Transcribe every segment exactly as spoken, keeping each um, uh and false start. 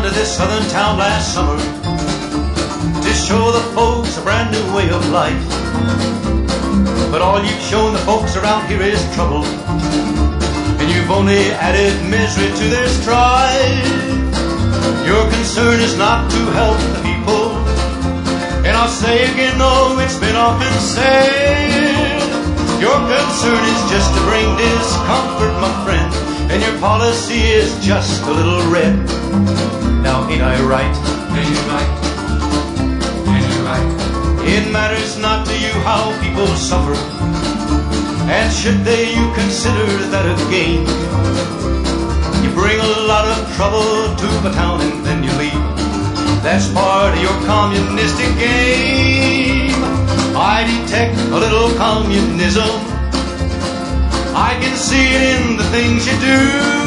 to this southern town last summer to show the folks a brand new way of life. But all you've shown the folks around here is trouble, and you've only added misery to their strife. Your concern is not to help the people, and I'll say again, no, it's been often said, your concern is just to bring discomfort, my friend, and your policy is just a little red. Now ain't I right? Ain't you right? Ain't you right? It matters not to you how people suffer, and should they, you consider that a gain. You bring a lot of trouble to a town and then you leave. That's part of your communistic game. I detect a little communism. I can see it in the things you do.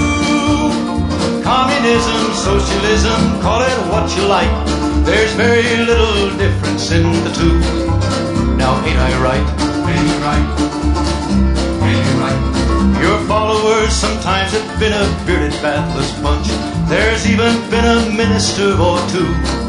Communism, socialism, call it what you like, there's very little difference in the two. Now ain't I right? Ain't you right? Ain't you right? Your followers sometimes have been a bearded, bathless bunch. There's even been a minister or two,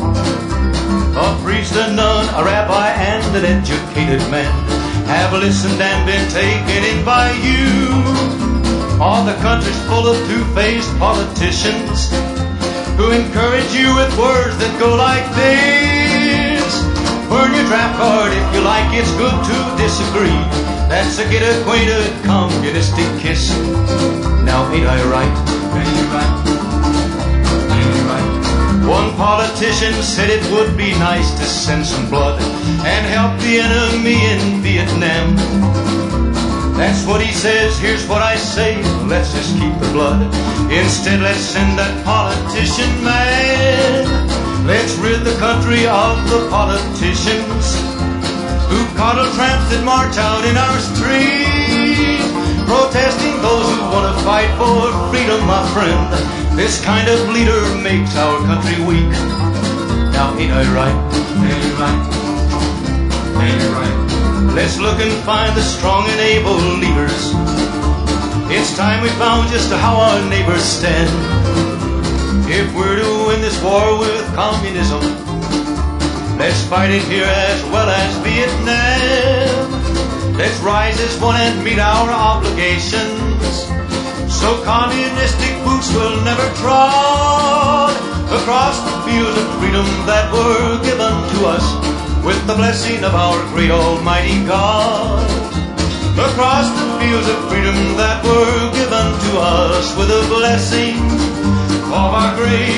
a priest, a nun, a rabbi, and an educated man have listened and been taken in by you. All the country's full of two-faced politicians who encourage you with words that go like this: burn your draft card if you like, it's good to disagree. That's a get acquainted communistic kiss. Now ain't I right? Ain't you right? Ain't you right? One politician said it would be nice to send some blood and help the enemy in Vietnam. That's what he says, here's what I say, let's just keep the blood. Instead, let's send that politician mad. Let's rid the country of the politicians who coddle tramps that march out in our street, protesting those who want to fight for freedom, my friend. This kind of leader makes our country weak. Now ain't I right? Ain't you right? Ain't you right? Let's look and find the strong and able leaders. It's time we found just how our neighbors stand. If we're to win this war with communism, let's fight it here as well as Vietnam. Let's rise as one and meet our obligations, so communistic boots will never trod across the fields of freedom that were given to us with the blessing of our great almighty God. Across the fields of freedom that were given to us with the blessing of our great